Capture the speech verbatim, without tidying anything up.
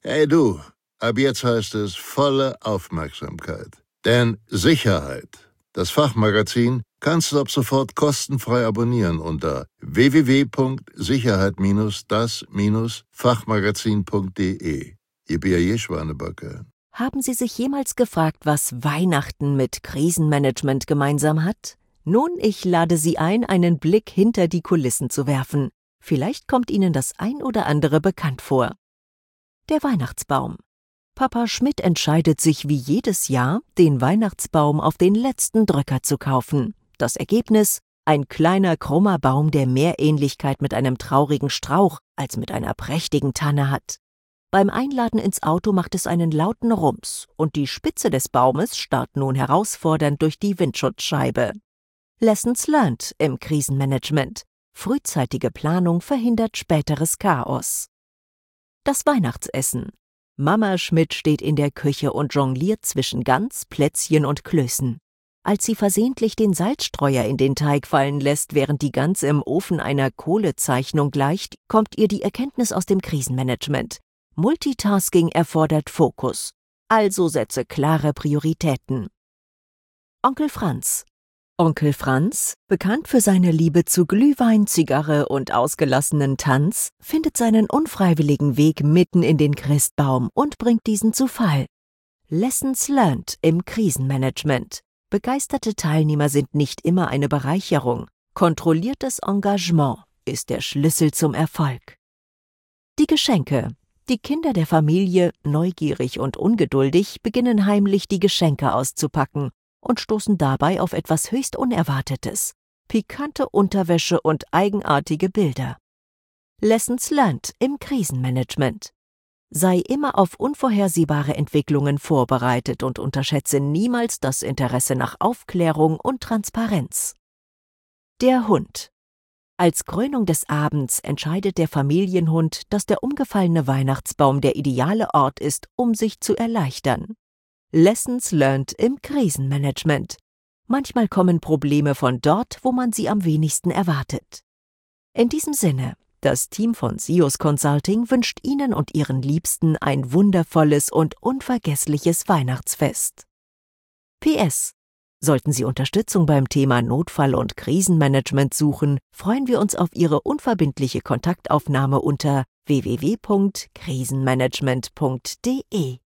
Hey du, ab jetzt heißt es volle Aufmerksamkeit. Denn Sicherheit, das Fachmagazin, kannst du ab sofort kostenfrei abonnieren unter w w w punkt sicherheit das Fachmagazin punkt de. Ihr Bier Schwanebacke. Haben Sie sich jemals gefragt, was Weihnachten mit Krisenmanagement gemeinsam hat? Nun, ich lade Sie ein, einen Blick hinter die Kulissen zu werfen. Vielleicht kommt Ihnen das ein oder andere bekannt vor. Der Weihnachtsbaum. Papa Schmidt entscheidet sich wie jedes Jahr, den Weihnachtsbaum auf den letzten Drücker zu kaufen. Das Ergebnis? Ein kleiner, krummer Baum, der mehr Ähnlichkeit mit einem traurigen Strauch als mit einer prächtigen Tanne hat. Beim Einladen ins Auto macht es einen lauten Rums und die Spitze des Baumes starrt nun herausfordernd durch die Windschutzscheibe. Lessons learned im Krisenmanagement. Frühzeitige Planung verhindert späteres Chaos. Das Weihnachtsessen. Mama Schmidt steht in der Küche und jongliert zwischen Gans, Plätzchen und Klößen. Als sie versehentlich den Salzstreuer in den Teig fallen lässt, während die Gans im Ofen einer Kohlezeichnung gleicht, kommt ihr die Erkenntnis aus dem Krisenmanagement. Multitasking erfordert Fokus, also setze klare Prioritäten. Onkel Franz. Onkel Franz, bekannt für seine Liebe zu Glühwein, Zigarre und ausgelassenen Tanz, findet seinen unfreiwilligen Weg mitten in den Christbaum und bringt diesen zu Fall. Lessons learned im Krisenmanagement. Begeisterte Teilnehmer sind nicht immer eine Bereicherung. Kontrolliertes Engagement ist der Schlüssel zum Erfolg. Die Geschenke. Die Kinder der Familie, neugierig und ungeduldig, beginnen heimlich die Geschenke auszupacken und stoßen dabei auf etwas höchst Unerwartetes: pikante Unterwäsche und eigenartige Bilder. Lessons learned im Krisenmanagement. Sei immer auf unvorhersehbare Entwicklungen vorbereitet und unterschätze niemals das Interesse nach Aufklärung und Transparenz. Der Hund. Als Krönung des Abends entscheidet der Familienhund, dass der umgefallene Weihnachtsbaum der ideale Ort ist, um sich zu erleichtern. Lessons learned im Krisenmanagement. Manchmal kommen Probleme von dort, wo man sie am wenigsten erwartet. In diesem Sinne, das Team von SIOS Consulting wünscht Ihnen und Ihren Liebsten ein wundervolles und unvergessliches Weihnachtsfest. P S. Sollten Sie Unterstützung beim Thema Notfall- und Krisenmanagement suchen, freuen wir uns auf Ihre unverbindliche Kontaktaufnahme unter w w w punkt krisenmanagement punkt de.